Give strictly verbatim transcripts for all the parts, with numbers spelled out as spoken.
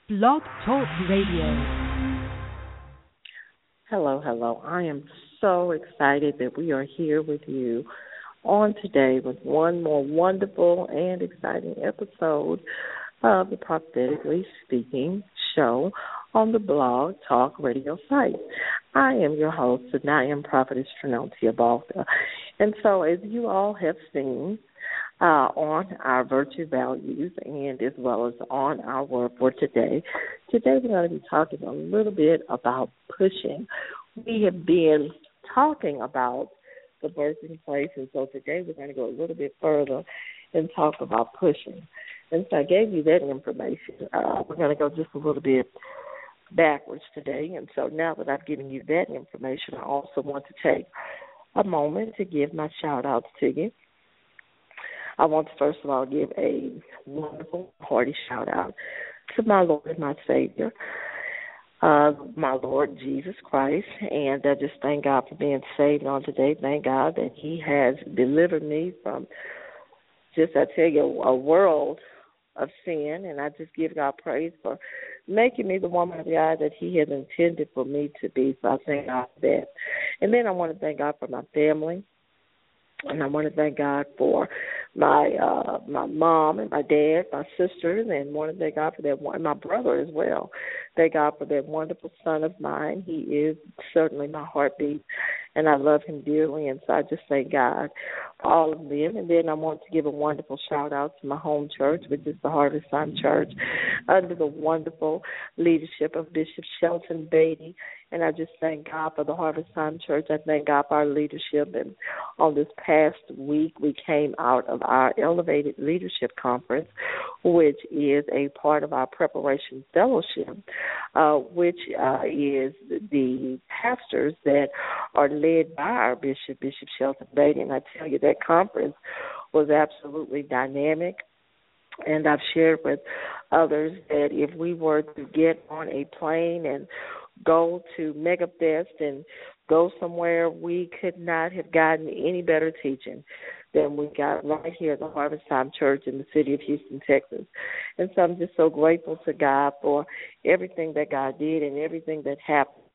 Blog Talk Radio. Hello, hello. I am so excited that we are here with you on today with one more wonderful and exciting episode of the Prophetically Speaking show on the Blog Talk Radio site. I am your host, and I am Prophetess Trineltia Balta. And so as you all have seen, Uh, on our virtue values and as well as on our word for today. Today we're going to be talking a little bit about pushing. We have been talking about the birthing place, and so today we're going to go a little bit further and talk about pushing. And so I gave you that information. Uh, we're going to go just a little bit backwards today, and so now that I've given you that information, I also want to take a moment to give my shout-outs to you. I want to first of all give a wonderful, hearty shout-out to my Lord and my Savior, uh, my Lord Jesus Christ, and I just thank God for being saved on today. Thank God that He has delivered me from just, I tell you, a world of sin, and I just give God praise for making me the woman of God that He has intended for me to be, so I thank God for that. And then I want to thank God for my family. And I want to thank God for my uh, my mom and my dad, my sisters, and want to thank God for that one, my brother as well. Thank God for that wonderful son of mine. He is certainly my heartbeat, and I love him dearly. And so I just thank God for all of them. And then I want to give a wonderful shout-out to my home church, which is the Harvest Time Church, under the wonderful leadership of Bishop Shelton Beatty. And I just thank God for the Harvest Time Church. I thank God for our leadership. And on this past week, we came out of our Elevated Leadership Conference, which is a part of our preparation fellowship, uh, which uh, is the pastors that are led by our Bishop, Bishop Shelton Beatty. And I tell you, that conference was absolutely dynamic. And I've shared with others that if we were to get on a plane and go to MegaFest and go somewhere, we could not have gotten any better teaching than we got right here at the Harvest Time Church in the city of Houston, Texas. And so I'm just so grateful to God for everything that God did and everything that happened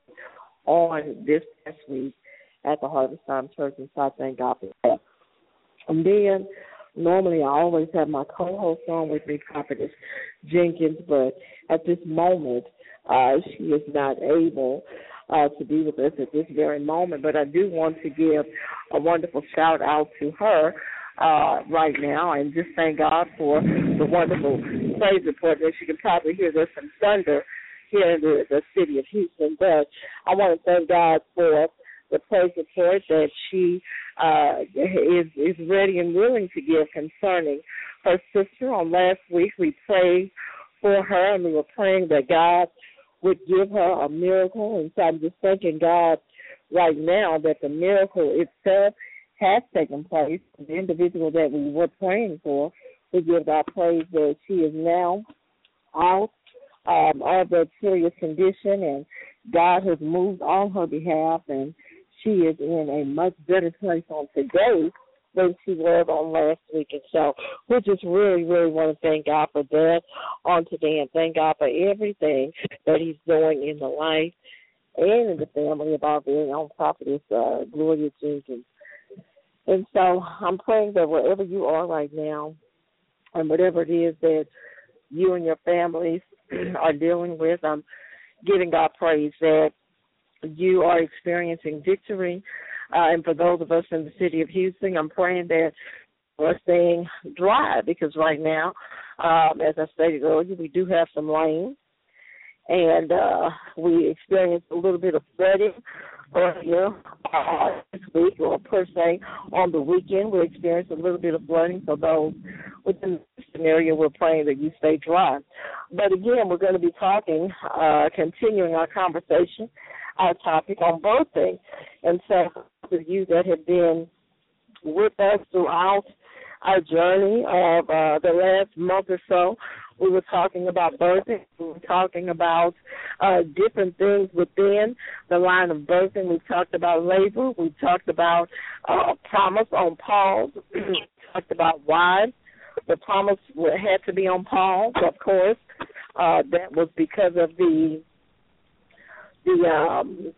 on this past week at the Harvest Time Church. And so I thank God for that. And then normally I always have my co-host on with me, Prophetess Jenkins, but at this moment uh, she is not able uh, to be with us at this very moment. But I do want to give a wonderful shout-out to her uh, right now and just thank God for the wonderful praise report. As you can probably hear, there's some thunder here in the, the city of Houston. But I want to thank God for the praise report that she uh, is is ready and willing to give concerning her sister. On last week, we prayed for her, and we were praying that God would give her a miracle. And so I'm just thanking God right now that the miracle itself has taken place. The individual that we were praying for, we give God praise that she is now out um, of that serious condition, and God has moved on her behalf, and she is in a much better place on today than she was on last week. And so we just really, really want to thank God for that on today, and thank God for everything that He's doing in the life and in the family of our very own prophetess, uh, Gloria Jenkins. And so I'm praying that wherever you are right now and whatever it is that you and your families are dealing with, I'm giving God praise that you are experiencing victory. Uh, and for those of us in the city of Houston, I'm praying that we're staying dry because right now, um, as I stated earlier, we do have some rain. And uh, we experienced a little bit of flooding earlier uh, this week, or per se on the weekend. We experienced a little bit of flooding. So those within the area, we're praying that you stay dry. But again, we're going to be talking, uh, continuing our conversation, our topic on birthing. And so for you that have been with us throughout our journey of uh, the last month or so, we were talking about birthing. We were talking about uh, different things within the line of birthing. We talked about labor. We talked about uh, promise on pause. We talked about why the promise had to be on pause, of course. uh, that was because of the the um,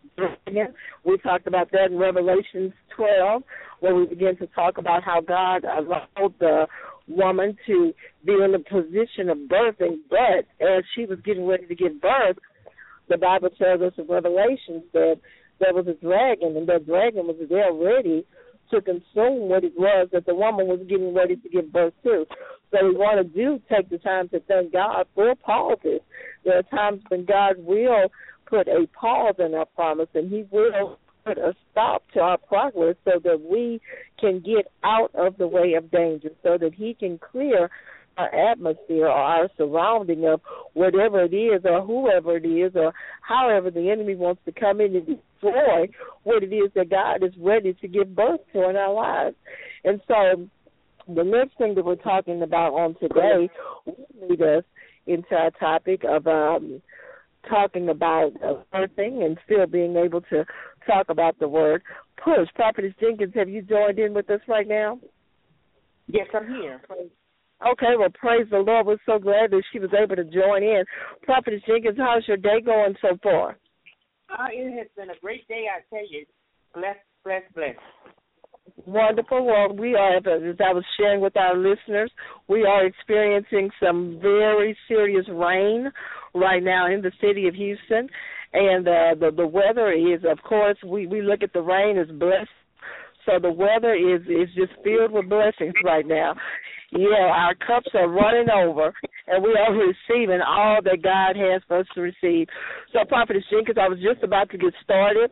we talked about that in Revelation twelve, where we begin to talk about how God allowed the woman to be in the position of birthing, but as she was getting ready to give birth, the Bible tells us in Revelation that there was a dragon, and that dragon was there ready to consume what it was that the woman was getting ready to give birth to. So we want to do take the time to thank God for pauses. There are times when God will put a pause in our promise, and he will put a stop to our progress so that we can get out of the way of danger, so that he can clear our atmosphere or our surrounding of whatever it is or whoever it is or however the enemy wants to come in and destroy what it is that God is ready to give birth to in our lives. And so the next thing that we're talking about on today will lead us into our topic of um, talking about uh, birthing and still being able to talk about the word push. Prophetess Jenkins, have you joined in with us right now? Yes, I'm here. Okay, well, praise the Lord. We're so glad that she was able to join in. Prophetess Jenkins, how's your day going so far? Uh, it has been a great day, I tell you. Bless, bless, bless. Wonderful. Well, we are, as I was sharing with our listeners, we are experiencing some very serious rain right now in the city of Houston. And uh, the, the weather is, of course, we, we look at the rain as blessed. So the weather is, is just filled with blessings right now. Yeah, our cups are running over, and we are receiving all that God has for us to receive. So, Prophetess Jenkins, I was just about to get started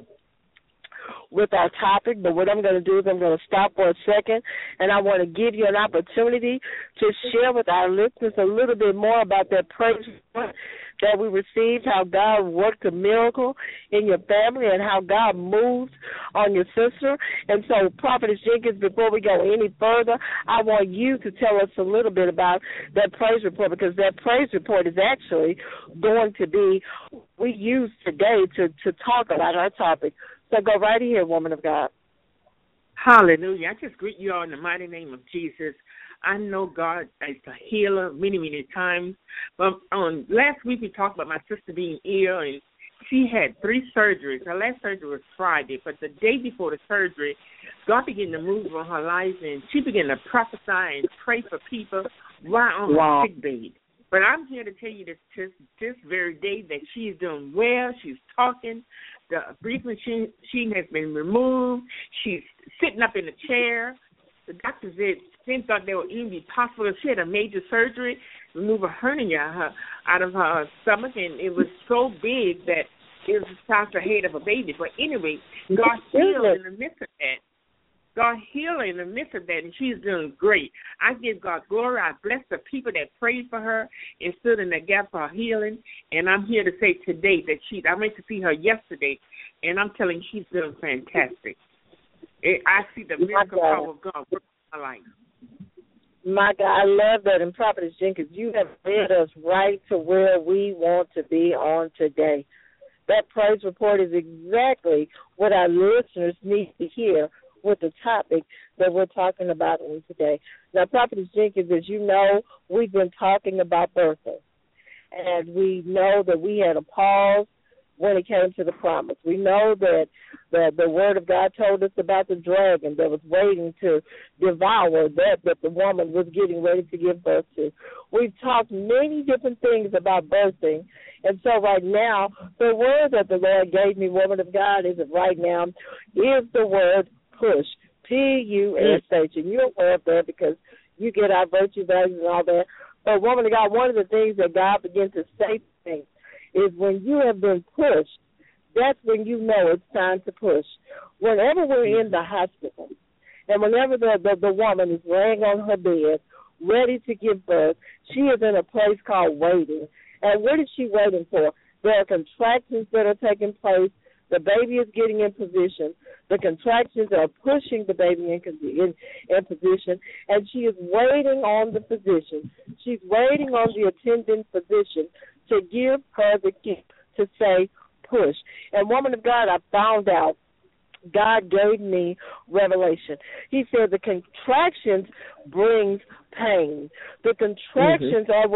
with our topic, but what I'm going to do is I'm going to stop for a second, and I want to give you an opportunity to share with our listeners a little bit more about that praise report that we received, how God worked a miracle in your family and how God moved on your sister. And so, Prophetess Jenkins, before we go any further, I want you to tell us a little bit about that praise report, because that praise report is actually going to be we use today to, to talk about our topic. So go right ahead, woman of God. Hallelujah. I just greet you all in the mighty name of Jesus. I know God is a healer many, many times. But on last week we talked about my sister being ill, and she had three surgeries. Her last surgery was Friday, but the day before the surgery, God began to move on her life, and she began to prophesy and pray for people while on wow. her sick bed. But I'm here to tell you this, this this very day that she is doing well. She's talking. The breathing machine, machine has been removed. She's sitting up in a chair. The doctor said didn't thought they would even be possible. She had a major surgery, remove a hernia her, out of her stomach, and it was so big that it was the size of the head of a baby. But anyway, God healed in the midst of that. God healed in the midst of that, and she's doing great. I give God glory. I bless the people that prayed for her and stood in the gap for her healing. And I'm here to say today that she, I went to see her yesterday, and I'm telling you, she's doing fantastic. I see the miracle power of God working in her life. My God, I love that. And Prophetess Jenkins, you have led us right to where we want to be on today. That praise report is exactly what our listeners need to hear with the topic that we're talking about on today. Now, Prophetess Jenkins, as you know, we've been talking about birthing. And we know that we had a pause when it came to the promise. We know that the, the Word of God told us about the dragon that was waiting to devour that that the woman was getting ready to give birth to. We've talked many different things about birthing, and so right now, the word that the Lord gave me, woman of God, is right now, is the word push, P U S H, and you're aware of that because you get our virtue values and all that. But woman of God, one of the things that God began to say to me is when you have been pushed, that's when you know it's time to push. Whenever we're in the hospital and whenever the, the, the woman is laying on her bed, ready to give birth, she is in a place called waiting. And what is she waiting for? There are contractions that are taking place. The baby is getting in position. The contractions are pushing the baby in, in, in position, and she is waiting on the physician. She's waiting on the attending physician to give her the gift to say push. And woman of God, I found out God gave me revelation. He said the contractions brings pain. The contractions mm-hmm. are what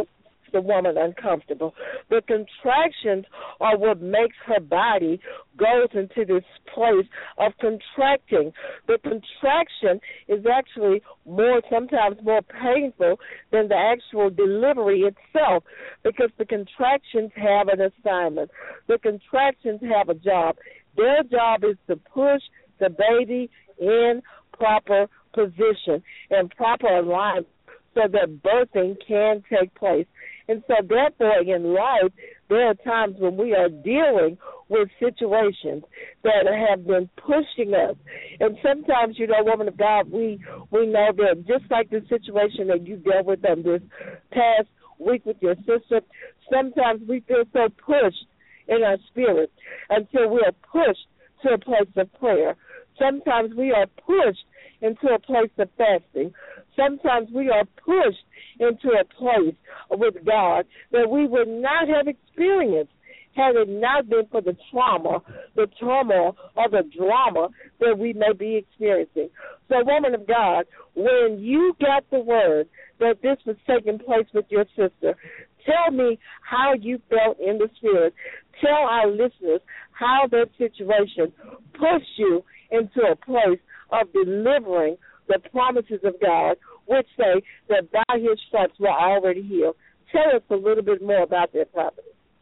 the woman uncomfortable. The contractions are what makes her body goes into this place of contracting. The contraction is actually more, sometimes more painful than the actual delivery itself, because the contractions have an assignment. The contractions have a job. Their job is to push the baby in proper position and proper alignment so that birthing can take place. And so therefore in life, there are times when we are dealing with situations that have been pushing us. And sometimes, you know, woman of God, we, we know that just like the situation that you dealt with on this past week with your sister, sometimes we feel so pushed in our spirit until we are pushed to a place of prayer. Sometimes we are pushed into a place of fasting. Sometimes we are pushed into a place with God that we would not have experienced had it not been for the trauma, the turmoil, or the drama that we may be experiencing. So, woman of God, when you got the word that this was taking place with your sister, tell me how you felt in the spirit. Tell our listeners how that situation pushed you into a place of delivering the promises of God, which say that by his stripes we're already healed. Tell us a little bit more about that property.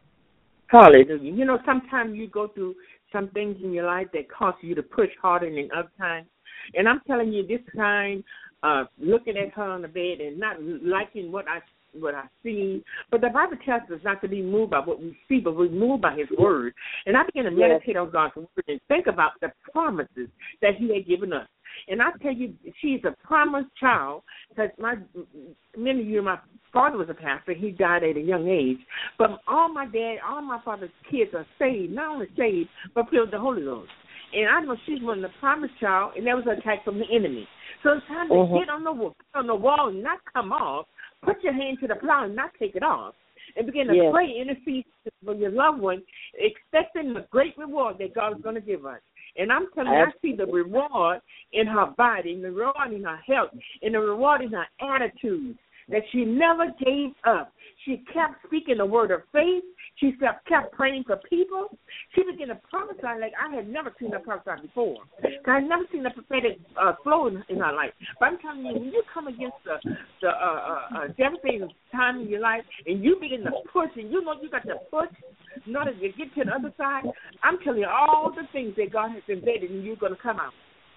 Hallelujah. You know, sometimes you go through some things in your life that cause you to push harder than other times. And I'm telling you, this time, uh, looking at her on the bed and not liking what I what I see. But the Bible tells us not to be moved by what we see, but we're moved by his word. And I began to meditate yes. on God's word and think about the promises that he had given us. And I tell you, she's a promised child, because my many of you, my father was a pastor. He died at a young age. But all my dad, all my father's kids are saved, not only saved, but filled with the Holy Ghost. And I know she's one of the promised child, and that was an attack from the enemy. So it's time to uh-huh. get on the wall, on the wall and not come off. Put your hand to the plow and not take it off. And begin to yes. pray, intercede for your loved one, expecting the great reward that God is going to give us. And I'm telling you, I see the reward in her body, and the reward in her health, and the reward in her attitude, that she never gave up. She kept speaking the word of faith. She kept, kept praying for people. She began to prophesy like I had never seen her prophesy before. I had never seen a prophetic uh, flow in, in her life. But I'm telling you, when you come against the, the uh, uh, uh, devastating time in your life, and you begin to push, and you know you got to push in order to get to the other side, I'm telling you, all the things that God has embedded in you are going to come out.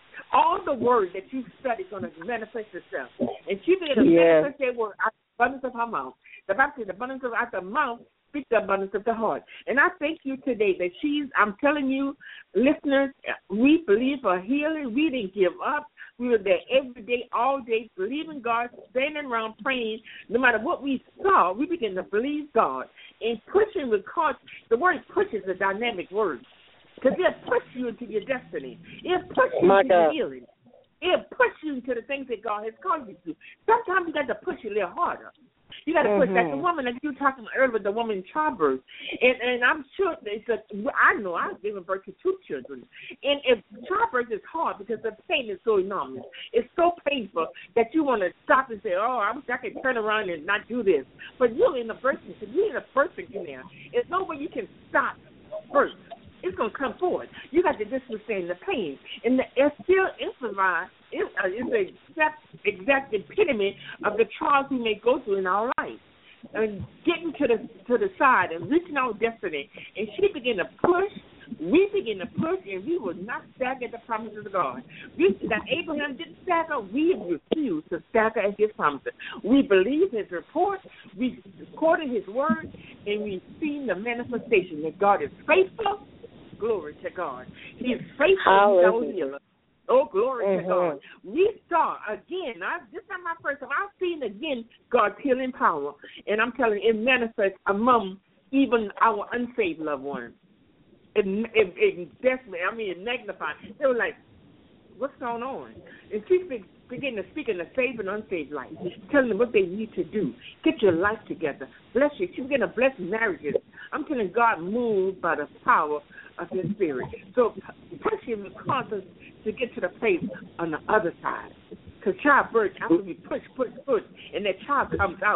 All the word that you study is going to manifest itself. And she began to yes. manifest that word out of the abundance of her mouth. The Bible says the abundance of out the mouth speaks the abundance of the heart. And I thank you today that she's, I'm telling you, listeners, we believe for healing. We didn't give up. We were there every day, all day, believing God, standing around praying. No matter what we saw, we began to believe God. And pushing with cause, the word push is a dynamic word. Because it'll push you into your destiny. It'll push you My into God. your healing. It'll push you into the things that God has called you to. Sometimes you got to push a little harder. You got to mm-hmm. push. Like the woman that you were talking about earlier, the woman in childbirth. And and I'm sure it's a, I know I've given birth to two children. And if childbirth is hard because the pain is so enormous, it's so painful that you want to stop and say, oh, I wish I could turn around and not do this. But you're in the birthing, you're in a birthing canal. There's no way you can stop birth. It's going to come forward. You got to just withstand the pain. And the, it's still improvise. It, uh, it's an exact, exact epitome of the trials we may go through in our life. And getting to the to the side and reaching our destiny. And she began to push. We began to push, and we will not stagger at the promises of God. We, that Abraham didn't stagger, we refuse to stagger at his promises. We believe his report, we quoted his word, and we've seen the manifestation that God is faithful. Glory to God. He is faithful. He's our healer. Oh, glory mm-hmm. to God. We saw, again, I, this is not my first time, I've seen again God's healing power. And I'm telling you, it manifests among even our unsaved loved ones. It, it, it definitely, I mean, it magnified. They were like, what's going on? And she began to speak in the saved and unsaved life, telling them what they need to do. Get your life together. Bless you. She began to bless marriages. I'm telling God, moved by the power of his spirit. So push him and cause us to get to the place on the other side. Because childbirth, after we push, push, push, and that child comes out,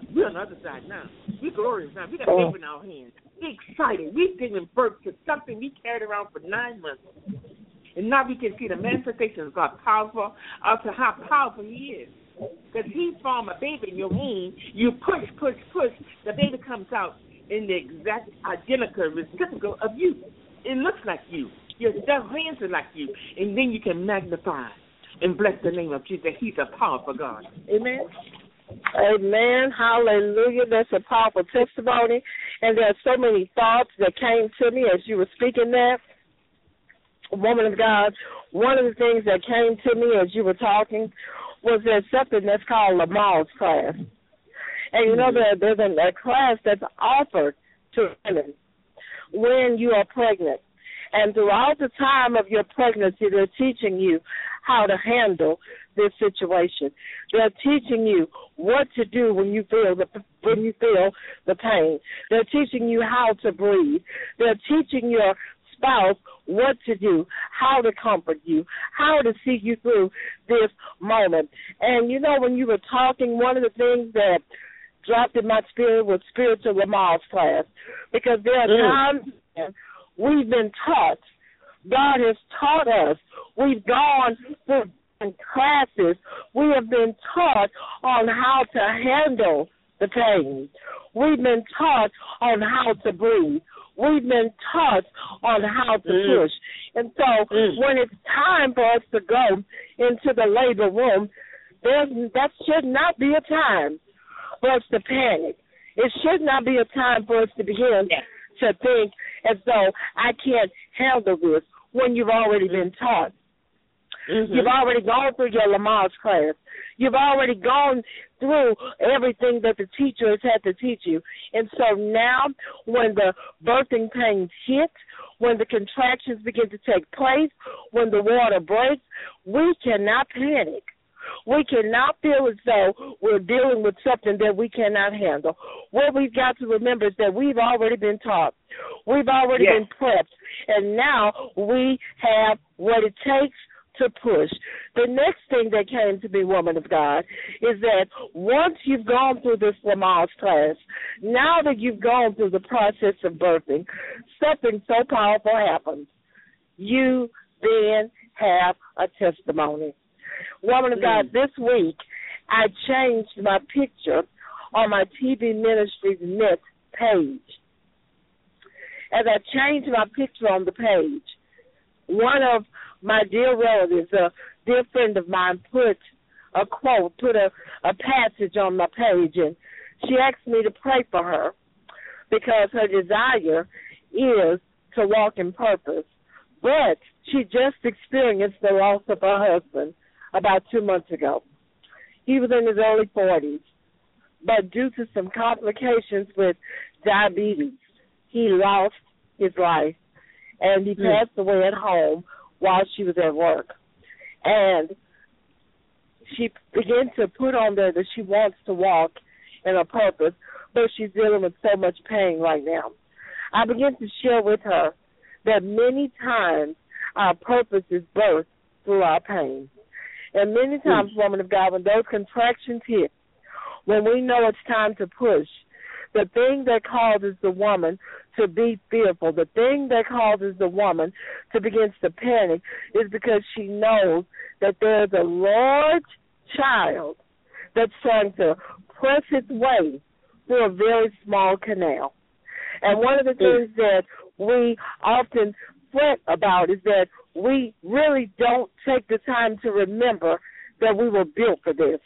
We're on the other side now. We're glorious now. We got oh. faith in our hands. We're excited. We're giving birth to something we carried around for nine months. And now we can see the manifestation of God powerful, up to how powerful He is. Because He formed a baby in your womb. You push, push, push. The baby comes out in the exact identical reciprocal of you. It looks like you. Your hands are like you. And then you can magnify and bless the name of Jesus. He's a powerful God. Amen. Amen. Hallelujah. That's a powerful testimony. And there are so many thoughts that came to me as you were speaking that. Woman of God, one of the things that came to me as you were talking was there's something that's called Lamaze class. And you know, there, there's a, a class that's offered to women when you are pregnant. And throughout the time of your pregnancy, they're teaching you how to handle this situation. They're teaching you what to do when you feel the when you feel the pain. They're teaching you how to breathe. They're teaching your spouse what to do, how to comfort you, how to see you through this moment. And you know, when you were talking, one of the things that dropped in my spirit was spiritual Lamaze class, because there are mm. times we've been taught, God has taught us, we've gone through classes, we have been taught on how to handle the pain. We've been taught on how to breathe. We've been taught on how to mm. push. And so mm. when it's time for us to go into the labor room, there's, that should not be a time for us to panic. It should not be a time for us to begin yeah. to think as though I can't handle this when you've already been taught. Mm-hmm. You've already gone through your Lamaze class. You've already gone through everything that the teacher has had to teach you. And so now when the birthing pains hit, when the contractions begin to take place, when the water breaks, we cannot panic. We cannot feel as though we're dealing with something that we cannot handle. What we've got to remember is that we've already been taught. We've already yes. been prepped. And now we have what it takes to push. The next thing that came to me, woman of God, is that once you've gone through this Lamaze class, now that you've gone through the process of birthing, something so powerful happens. You then have a testimony. Woman of God, this week I changed my picture on my T V Ministries Net page. As I changed my picture on the page, one of my dear relatives, a dear friend of mine, put a quote, put a, a passage on my page, and she asked me to pray for her because her desire is to walk in purpose. But she just experienced the loss of her husband about two months ago. He was in his early forties, but due to some complications with diabetes, he lost his life, and he mm. passed away at home while she was at work. And she began to put on there that she wants to walk in her purpose, but she's dealing with so much pain right now. I began to share with her that many times our purpose is birthed through our pain. And many times, mm. woman of God, when those contractions hit, when we know it's time to push, the thing that causes the woman to be fearful, the thing that causes the woman to begin to panic is because she knows that there's a large child that's trying to press its way through a very small canal. And one of the things that we often fret about is that we really don't take the time to remember that we were built for this.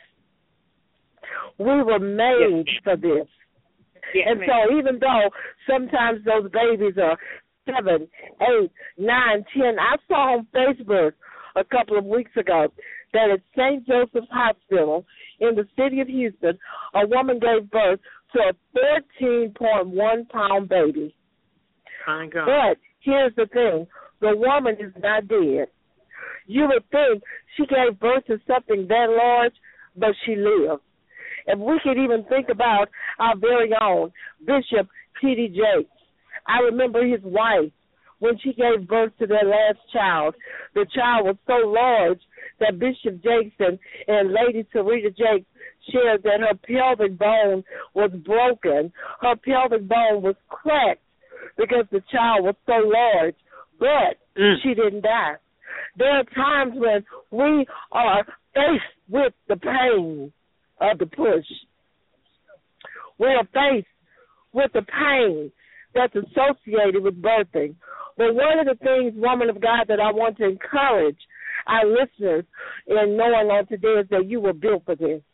We were made yes. for this. Yes, and ma'am. So even though sometimes those babies are seven, eight, nine, ten, I saw on Facebook a couple of weeks ago that at Saint Joseph's Hospital in the city of Houston, a woman gave birth to a thirteen point one pound baby. My God. But here's the thing. The woman is not dead. You would think she gave birth to something that large, but she lived. If we could even think about our very own Bishop T D Jakes. I remember his wife, when she gave birth to their last child, the child was so large that Bishop Jakes and, and Lady Sarita Jakes shared that her pelvic bone was broken. Her pelvic bone was cracked because the child was so large, but mm. she didn't die. There are times when we are faced with the pain of the push. We are faced with the pain that's associated with birthing. But one of the things, woman of God, that I want to encourage our listeners in knowing on today is that you were built for this.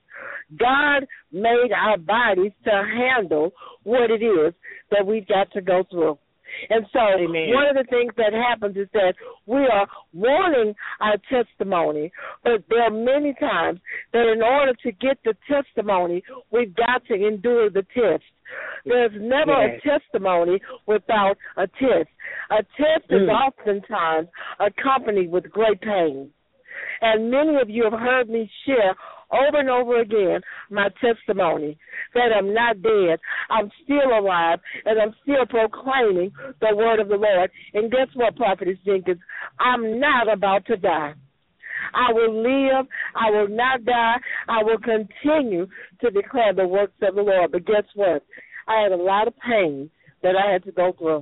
God made our bodies to handle what it is that we've got to go through. And so Amen. One of the things that happens is that we are wanting our testimony, but there are many times that in order to get the testimony, we've got to endure the test. There's never yes. a testimony without a test. A test mm. is oftentimes accompanied with great pain. And many of you have heard me share over and over again my testimony that I'm not dead, I'm still alive, and I'm still proclaiming the word of the Lord. And guess what, Prophetess Jenkins? I'm not about to die. I will live. I will not die. I will continue to declare the works of the Lord. But guess what? I had a lot of pain that I had to go through.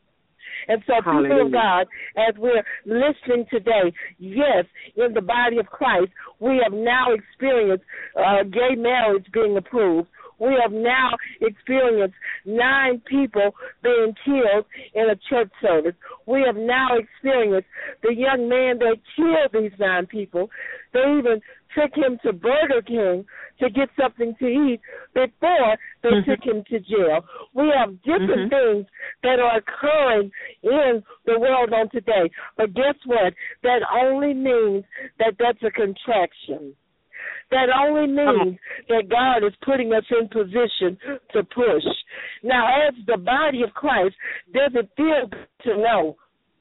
And so, Hallelujah. People of God, as we're listening today, yes, in the body of Christ, we have now experienced uh, gay marriage being approved. We have now experienced nine people being killed in a church service. We have now experienced the young man that killed these nine people. They even took him to Burger King to get something to eat before they mm-hmm. took him to jail. We have different mm-hmm. things that are occurring in the world on today. But guess what? That only means that that's a contraction. That only means that God is putting us in position to push. Now, as the body of Christ, does it feel good to know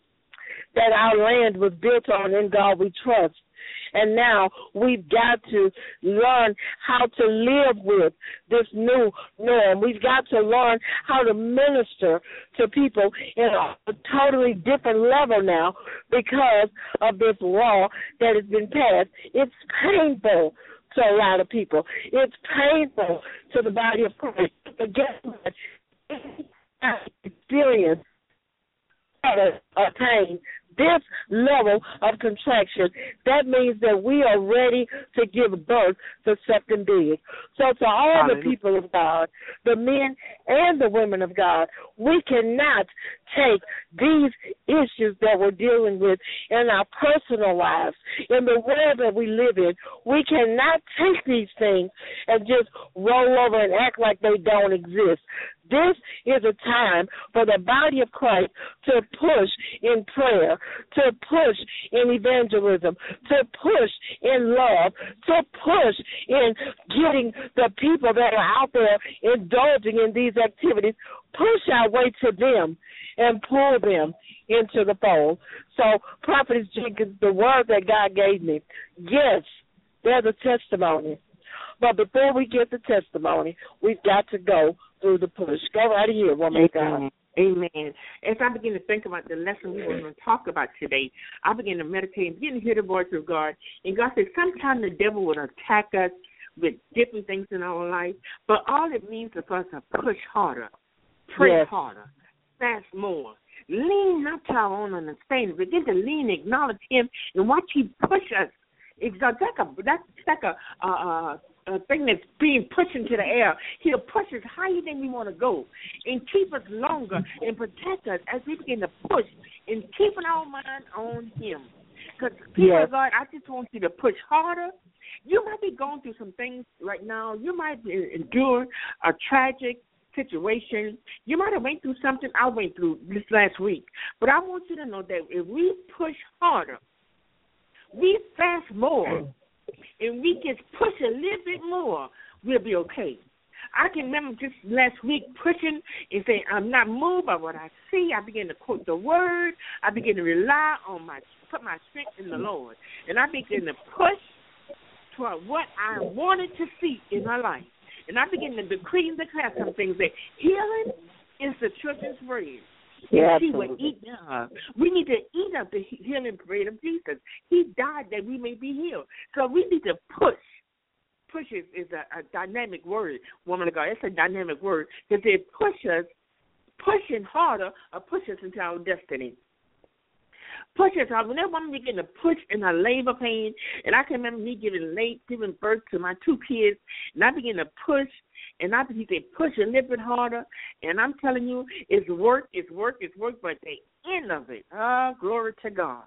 that our land was built on In God We Trust? And now we've got to learn how to live with this new norm. We've got to learn how to minister to people in a totally different level now because of this law that has been passed. It's painful to a lot of people. It's painful to the body of Christ. But guess what? Experience a pain. This level of contraction, that means that we are ready to give birth to something big. So to all Hallelujah. The people of God, the men and the women of God, we cannot take these issues that we're dealing with in our personal lives, in the world that we live in. We cannot take these things and just roll over and act like they don't exist. This is a time for the body of Christ to push in prayer, to push in evangelism, to push in love, to push in getting the people that are out there indulging in these activities, push our way to them and pull them into the fold. So, Prophetess Jenkins, the word that God gave me, yes, there's a testimony. But before we get the testimony, we've got to go through the push. Go right here, woman of God. Amen. As I begin to think about the lesson we were going to talk about today, I begin to meditate and begin to hear the voice of God. And God said sometimes the devil will attack us with different things in our life, but all it means is for us to push harder, pray yes. harder, fast more. Lean not to our own understanding. Begin to lean, acknowledge Him, and watch Him push us. It's like a, that's like a, a, a thing that's being pushed into the air. He'll push us higher than we want to go and keep us longer and protect us as we begin to push and keeping our mind on Him. Because, people yes. of God, I just want you to push harder. You might be going through some things right now. You might be enduring a tragic situation. You might have went through something I went through this last week. But I want you to know that if we push harder, we fast more, and we just push a little bit more, we'll be okay. I can remember just last week pushing and saying, I'm not moved by what I see. I begin to quote the word. I begin to rely on my, put my strength in the Lord. And I begin to push toward what I wanted to see in my life. And I begin to decree and declare some things that healing is the children's bread. Yeah, she will eat up. We need to eat up the healing bread of Jesus. He died that we may be healed. So we need to push, push is, is a, a dynamic word, woman of God. It's a dynamic word because it pushes, pushing harder or push us into our destiny. Push us out. Whenever I'm beginning to push in a labor pain, and I can remember me giving late, giving birth to my two kids, and I begin to push, and I begin to push a little bit harder, and I'm telling you, it's work, it's work, it's work, but the end of it, oh, glory to God.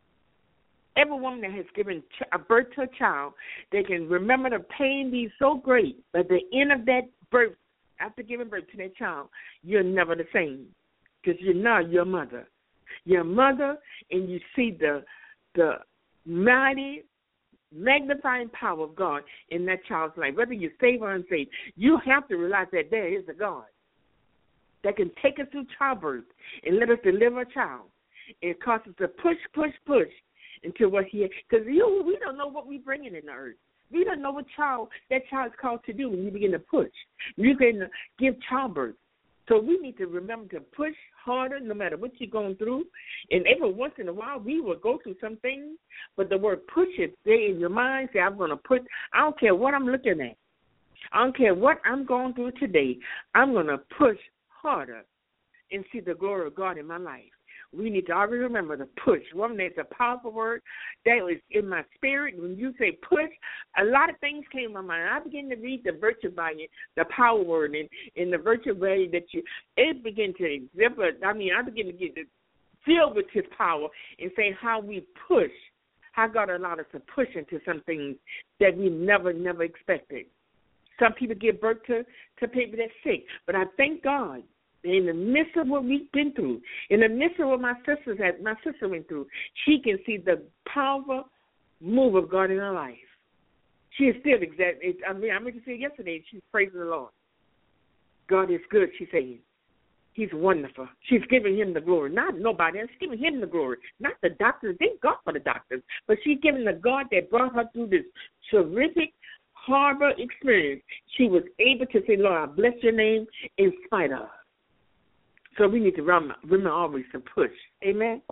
Every woman that has given a birth to a child, they can remember the pain being so great, but at the end of that birth, after giving birth to that child, you're never the same because you're not your mother. Your mother, and you see the the mighty, magnifying power of God in that child's life. Whether you're saved or unsaved, you have to realize that there is a God that can take us through childbirth and let us deliver a child. It causes us to push, push, push until what he, because you, we don't know what we're bringing in the earth. We don't know what child that child is called to do when you begin to push. You can give childbirth. So we need to remember to push harder no matter what you're going through. And every once in a while, we will go through some things, but the word push it there in your mind. Say, I'm going to push. I don't care what I'm looking at. I don't care what I'm going through today. I'm going to push harder and see the glory of God in my life. We need to always remember to push. Woman, that's a powerful word. That was in my spirit. When you say push, a lot of things came to my mind. I began to read the virtue by it, the power word, and in the virtue way that you, it began to exhibit. I mean, I began to get filled with his power and say how we push, how God allowed us to push into some things that we never, never expected. Some people give birth to, to people that's sick, but I thank God. In the midst of what we've been through, in the midst of what my sisters had, my sister went through, she can see the powerful move of God in her life. She is still exact. I mean, I meant to say yesterday. She's praising the Lord. God is good. She's saying, He's wonderful. She's giving Him the glory, not nobody else. She's giving Him the glory, not the doctors. Thank God for the doctors, but she's giving the God that brought her through this terrific, horrible experience. She was able to say, Lord, I bless Your name in spite of. So we need to remember, remember always to push. Amen?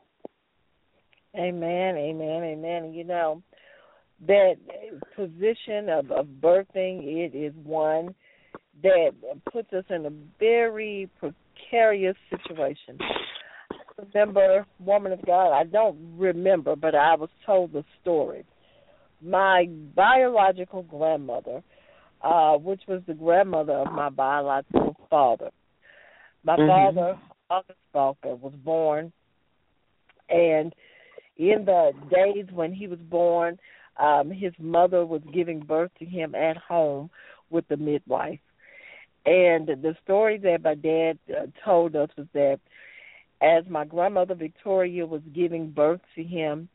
Amen, amen, amen. You know, that position of, of birthing, it is one that puts us in a very precarious situation. I remember, woman of God, I don't remember, but I was told the story. My biological grandmother, uh, which was the grandmother of my biological father, My mm-hmm. father, August Falker, was born, and in the days when he was born, um, his mother was giving birth to him at home with the midwife. And the story that my dad uh, told us was that as my grandmother Victoria was giving birth to him,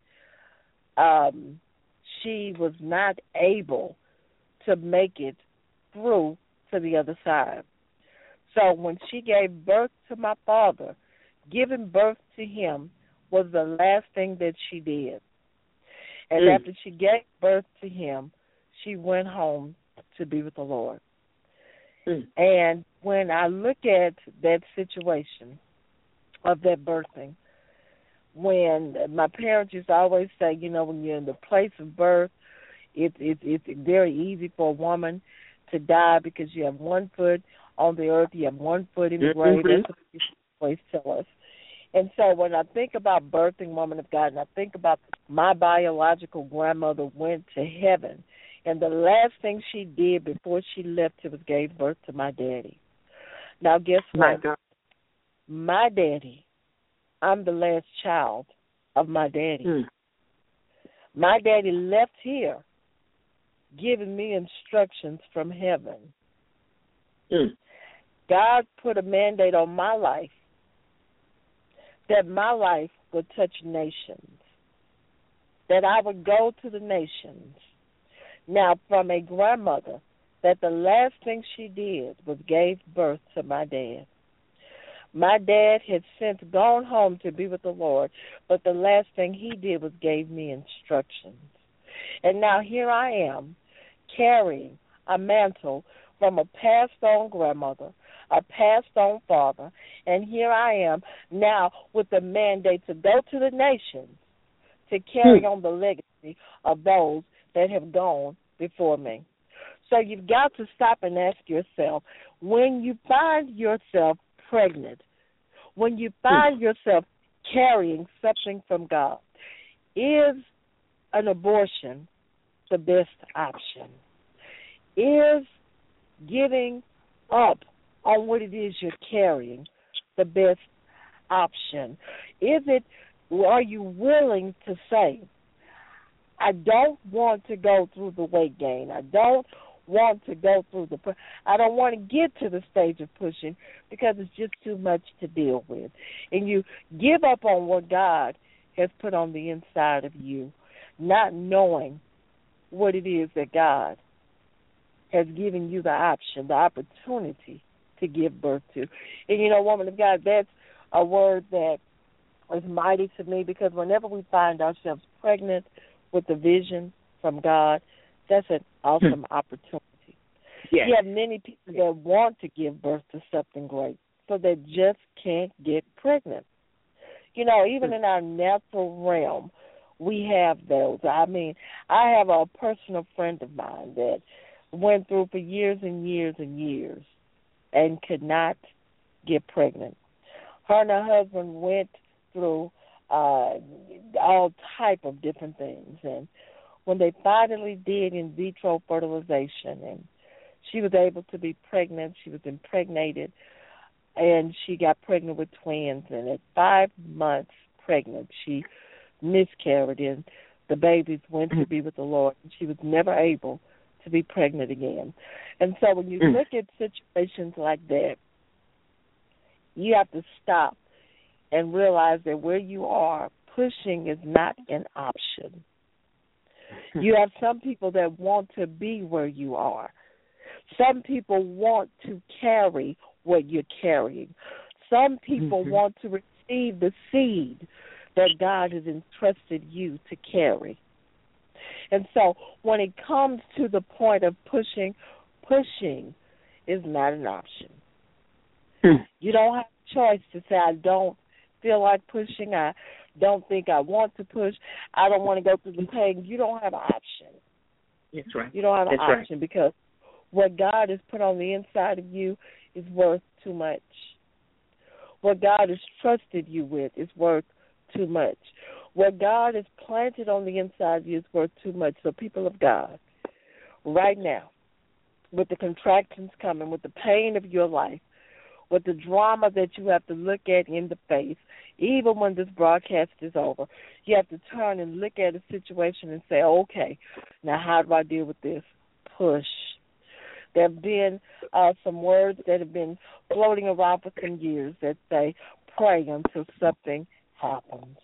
um, she was not able to make it through to the other side. So when she gave birth to my father, giving birth to him was the last thing that she did. And mm. after she gave birth to him, she went home to be with the Lord. Mm. And when I look at that situation of that birthing, when my parents used to always say, you know, when you're in the place of birth, it, it, it's very easy for a woman to die because you have one foot on the earth, you have one foot in the grave. Mm-hmm. That's what they always tell us. And so when I think about birthing, woman of God, and I think about my biological grandmother went to heaven, and the last thing she did before she left was gave birth to my daddy. Now, guess what? My, my daddy, I'm the last child of my daddy. Mm. My daddy left here giving me instructions from heaven. Mm. God put a mandate on my life that my life would touch nations, that I would go to the nations. Now, from a grandmother, that the last thing she did was gave birth to my dad. My dad had since gone home to be with the Lord, but the last thing he did was gave me instructions. And now here I am carrying a mantle from a passed-on grandmother, a passed-on father, and here I am now with the mandate to go to the nations to carry hmm. on the legacy of those that have gone before me. So you've got to stop and ask yourself, when you find yourself pregnant, when you find yourself carrying something from God, is an abortion the best option? Is giving up on what it is you're carrying the best option? Is it, are you willing to say, I don't want to go through the weight gain. I don't want to go through the, I don't want to get to the stage of pushing because it's just too much to deal with. And you give up on what God has put on the inside of you, not knowing what it is that God has given you the option, the opportunity to give birth to. And, you know, woman of God, that's a word that is mighty to me, because whenever we find ourselves pregnant with a vision from God, that's an awesome opportunity. Yes. You have many people that want to give birth to something great, so they just can't get pregnant. You know, even in our natural realm, we have those. I mean, I have a personal friend of mine that went through for years and years and years and could not get pregnant. Her and her husband went through uh, all type of different things, and when they finally did in vitro fertilization, and she was able to be pregnant, she was impregnated, and she got pregnant with twins, and at five months pregnant, she miscarried, and the babies went to be with the Lord, and she was never able to be pregnant again. And so when you look at situations like that, you have to stop and realize that where you are, pushing is not an option. You have some people that want to be where you are. Some people want to carry what you're carrying. Some people mm-hmm. want to receive the seed that God has entrusted you to carry. And so when it comes to the point of pushing, pushing is not an option. Mm. You don't have a choice to say, I don't feel like pushing, I don't think I want to push, I don't want to go through the pain. You don't have an option. That's right. You don't have an That's option right. because what God has put on the inside of you is worth too much. What God has trusted you with is worth too much. What God has planted on the inside of you is worth too much. So people of God, right now, with the contractions coming, with the pain of your life, with the drama that you have to look at in the face, even when this broadcast is over, you have to turn and look at a situation and say, okay, now how do I deal with this? Push. There have been uh, some words that have been floating around for some years that say, pray until something happens.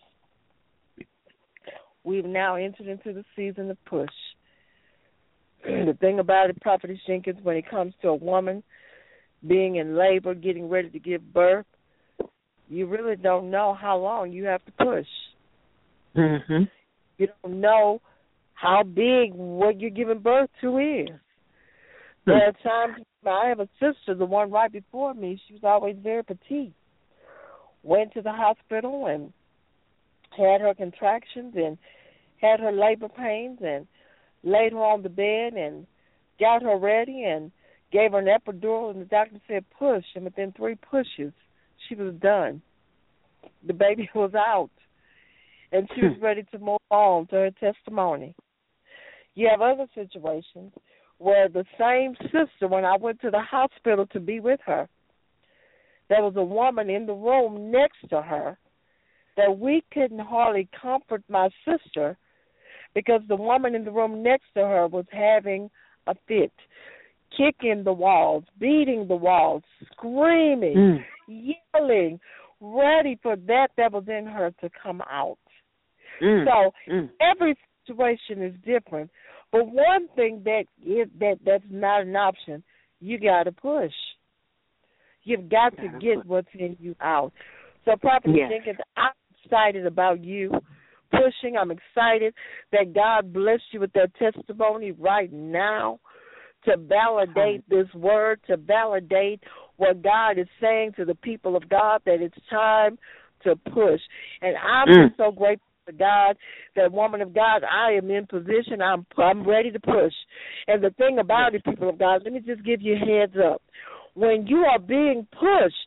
We've now entered into the season of push. The thing about it, Prophetess Jenkins, when it comes to a woman being in labor, getting ready to give birth, you really don't know how long you have to push. Mm-hmm. You don't know how big what you're giving birth to is. There are times, I have a sister, the one right before me, she was always very petite, went to the hospital and had her contractions and had her labor pains and laid her on the bed and got her ready and gave her an epidural, and the doctor said push, and within three pushes, she was done. The baby was out, and she was ready to move on to her testimony. You have other situations where the same sister, when I went to the hospital to be with her, there was a woman in the room next to her that we couldn't hardly comfort my sister because the woman in the room next to her was having a fit, kicking the walls, beating the walls, screaming, mm. yelling, ready for that that was in her to come out. Mm. So mm. every situation is different, but one thing that is, that that's not an option, you got to push. You've got to get what's in you out. So, Prophet yes. Jenkins, I'm excited about you pushing. I'm excited that God blessed you with that testimony right now to validate this word, to validate what God is saying to the people of God, that it's time to push. And I'm mm. so grateful for to God, that woman of God, I am in position. I'm I'm ready to push. And the thing about it, people of God, let me just give you a heads up. When you are being pushed,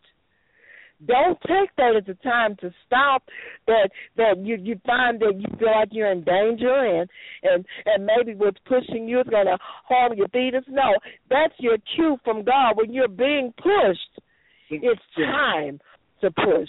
don't take that as a time to stop, that that you, you find that you feel like you're in danger and, and, and maybe what's pushing you is going to harm your fetus. No, that's your cue from God. When you're being pushed, it's time to push.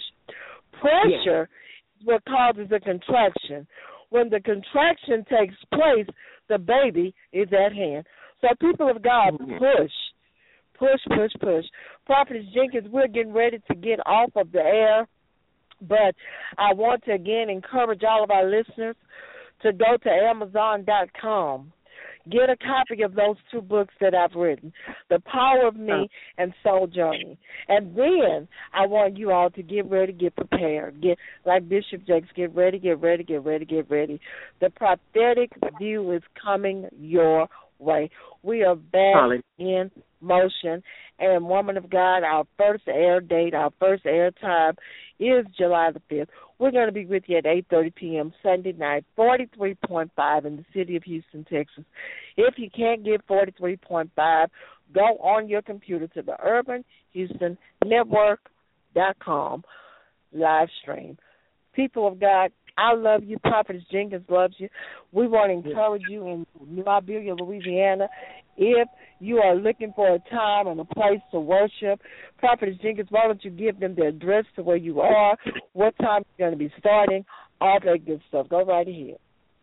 Pressure is what causes a contraction. When the contraction takes place, the baby is at hand. So people of God, push. Push, push, push. Prophetess Jenkins, we're getting ready to get off of the air, but I want to again encourage all of our listeners to go to Amazon dot com. Get a copy of those two books that I've written, The Power of Me and Soul Journey. And then I want you all to get ready, get prepared. Get like Bishop Jakes, get ready, get ready, get ready, get ready. The prophetic view is coming your way. We are back Holly. in motion. And woman of God, our first air date, our first air time is July the fifth. We're going to be with you at eight thirty p.m. Sunday night, forty-three point five in the city of Houston, Texas. If you can't get forty-three point five, go on your computer to the Urban Houston Network dot com live stream. People of God, I love you. Prophetess Jenkins loves you. We want to encourage you in New Iberia, Louisiana. If you are looking for a time and a place to worship, Prophetess Jenkins, why don't you give them the address to where you are, what time you're going to be starting, all that good stuff. Go right ahead.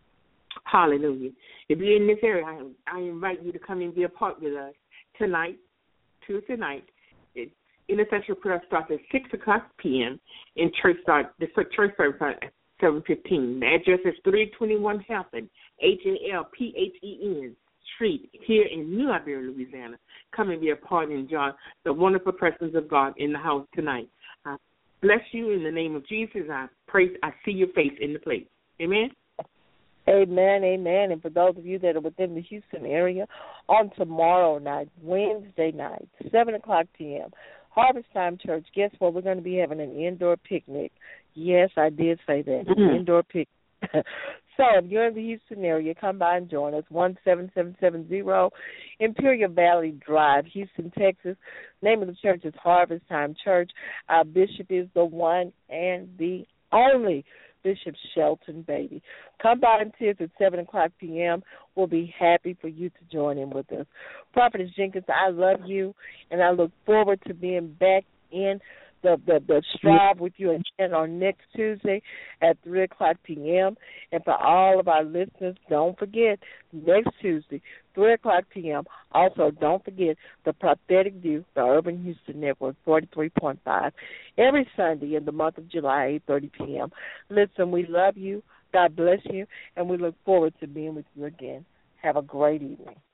Hallelujah. If you're in this area, I, I invite you to come and be a part with us tonight, Tuesday night. It, intercessory prayer starts at six o'clock p.m. and church start, the church service starts at seven fifteen. The address is three twenty-one Hampton, H A L P H E N Street, here in New Iberia, Louisiana. Come and be a part and enjoy the wonderful presence of God in the house tonight. I bless you in the name of Jesus. I pray, I see your face in the place. Amen. Amen, amen. And for those of you that are within the Houston area, on tomorrow night, Wednesday night, seven o'clock p.m., Harvest Time Church, guess what? We're going to be having an indoor picnic. Yes, I did say that, mm-hmm. indoor picnic. So if you're in the Houston area, come by and join us, one seven seven seven zero Imperial Valley Drive, Houston, Texas. Name of the church is Harvest Time Church. Our bishop is the one and the only Bishop Shelton Beatty. Come by and see us at seven o'clock p.m. We'll be happy for you to join in with us. Prophetess Jenkins, I love you, and I look forward to being back in the, the, the strive with you again on next Tuesday at three o'clock p.m. And for all of our listeners, don't forget, next Tuesday, three o'clock p.m. Also, don't forget the Prophetic View, the Urban Houston Network, forty-three point five, every Sunday in the month of July, eight thirty p.m. Listen, we love you. God bless you, and we look forward to being with you again. Have a great evening.